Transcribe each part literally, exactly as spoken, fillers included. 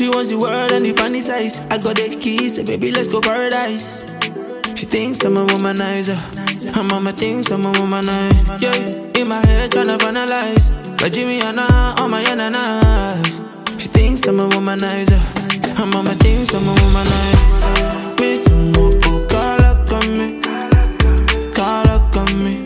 wants the world and the funny size. I got the keys, so baby, let's go paradise. She thinks I'm a womanizer. Her mama thinks I'm a womanizer. Yeah, in my head tryna finalize. But Jimmy and I, all my ananas. She thinks I'm a womanizer. Her mama thinks I'm a womanizer. Miss Mupu, call up on me. Call up on me.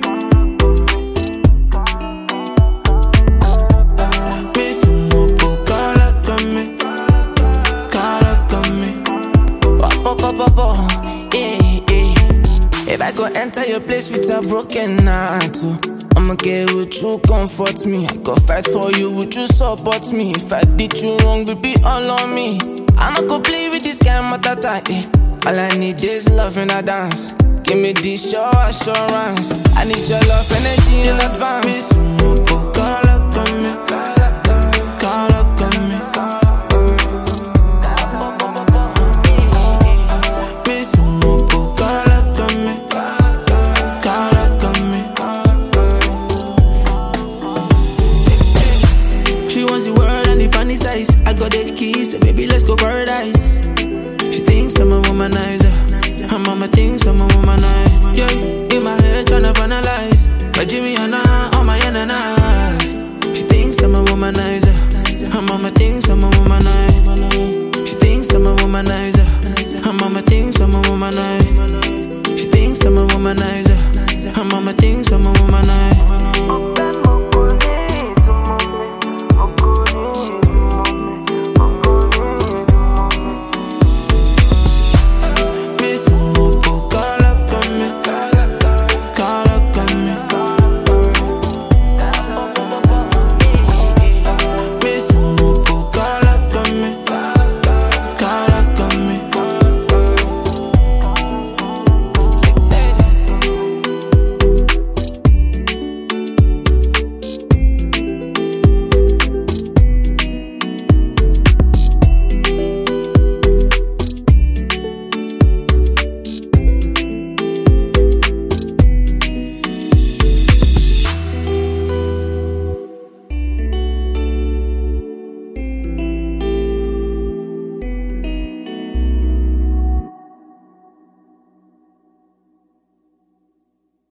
Miss Mupu, call up on me. Call up on me. Pop, pop, pop, pop, pop. Yeah, yeah. If I go enter your place with a broken heart, too, I'ma get with you, comfort me. I go fight for you, would you support me? If I did you wrong, baby, all on me. I'ma go play with this guy, matata, eh. All I need is love and a dance. Give me this show assurance. I need your love, energy in advance. Miss Mupu, call up on me. Call up on me. Miss Mupu, call up on me. Call up on me. She wants the world and the funny size. I got the keys, so baby, let's go paradise. She thinks I'm a womanizer. Her mama thinks I'm a womanizer. Yeah, in my head tryna finalize. But Jimmy and I, all my ananas. She thinks I'm a womanizer. Her mama thinks